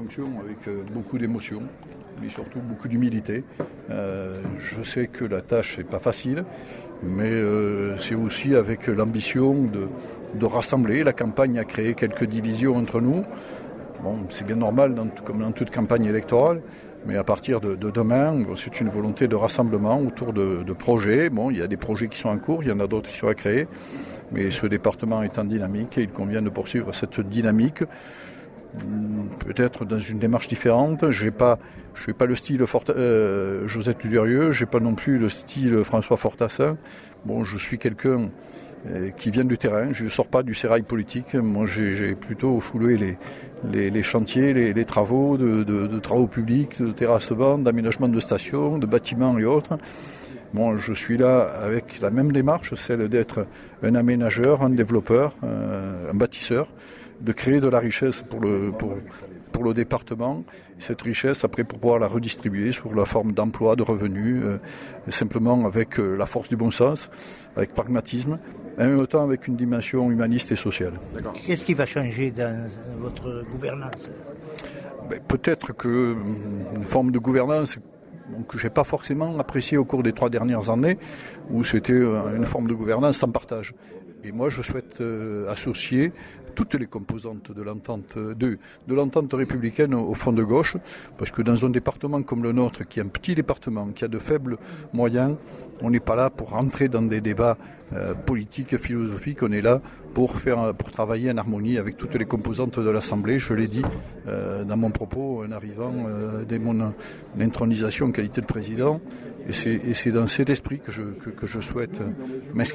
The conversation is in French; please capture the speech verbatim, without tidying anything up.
fonctions avec euh, beaucoup d'émotion, mais surtout beaucoup d'humilité. Euh, je sais que la tâche n'est pas facile, mais euh, c'est aussi avec l'ambition de, de rassembler. La campagne a créé quelques divisions entre nous. Bon, c'est bien normal, dans, comme dans toute campagne électorale, mais à partir de, de demain, c'est une volonté de rassemblement autour de, de projets. Bon, il y a des projets qui sont en cours, il y en a d'autres qui sont à créer, mais ce département est en dynamique et il convient de poursuivre cette dynamique, peut-être dans une démarche différente. Je n'ai pas, je n'ai pas le style Forta, euh, Josette Durieux, je n'ai pas non plus le style François Fortassin. Bon, je suis quelqu'un qui vient du terrain, je ne sors pas du sérail politique. Moi, j'ai, j'ai plutôt foulé les, les, les chantiers, les, les travaux de, de, de travaux publics, de terrassement, d'aménagement de stations, de bâtiments et autres. Bon, je suis là avec la même démarche, celle d'être un aménageur, un développeur, euh, un bâtisseur, de créer de la richesse pour le, pour, pour le département. Cette richesse, après, pour pouvoir la redistribuer sous la forme d'emploi, de revenus, euh, simplement avec euh, la force du bon sens, avec pragmatisme, et en même temps avec une dimension humaniste et sociale. D'accord. Qu'est-ce qui va changer dans votre gouvernance ? Ben, peut-être qu'une forme de gouvernance que je n'ai pas forcément appréciée au cours des trois dernières années, où c'était une forme de gouvernance sans partage. Et moi, je souhaite euh, associer toutes les composantes de l'entente, de, de l'entente républicaine au, au front de gauche, parce que dans un département comme le nôtre, qui est un petit département, qui a de faibles moyens, on n'est pas là pour rentrer dans des débats euh, politiques, philosophiques, on est là pour faire, pour travailler en harmonie avec toutes les composantes de l'Assemblée. Je l'ai dit euh, dans mon propos en arrivant euh, dès mon intronisation en qualité de président, et c'est, et c'est dans cet esprit que je, que, que je souhaite m'inscrire.